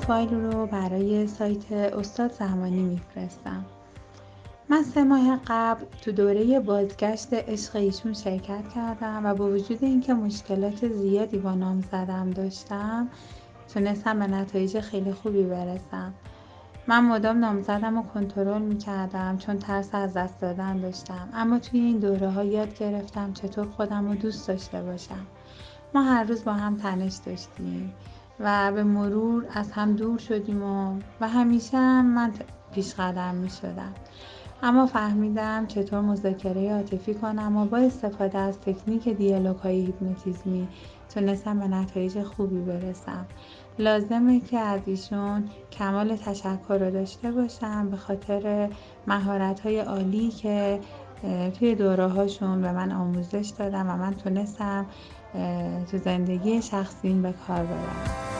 فایل رو برای سایت استاد زمانی میفرستم. من 3 ماه قبل تو دوره بازگشت عشق ایشون شرکت کردم و با وجود اینکه مشکلات زیادی با نامزدم داشتم تونستم به نتایج خیلی خوبی برسم. من مدام نامزدم رو کنترل میکردم چون ترس از دست دادن داشتم، اما توی این دوره ها یاد گرفتم چطور خودم رو دوست داشته باشم. ما هر روز با هم تنش داشتیم و به مرور از هم دور شدیم و همیشه هم من پیش قدم می شدم. اما فهمیدم چطور مذاکره عاطفی کنم و با استفاده از تکنیک دیالوگ‌های هیپنوتیزمی تونستم به نتایج خوبی برسم. لازمه که از ایشون کمال تشکر رو داشته باشم به خاطر مهارت‌های عالی که توی دوره هاشون به من آموزش دادم و من تونستم تو زندگی شخصیم به کار ببرم.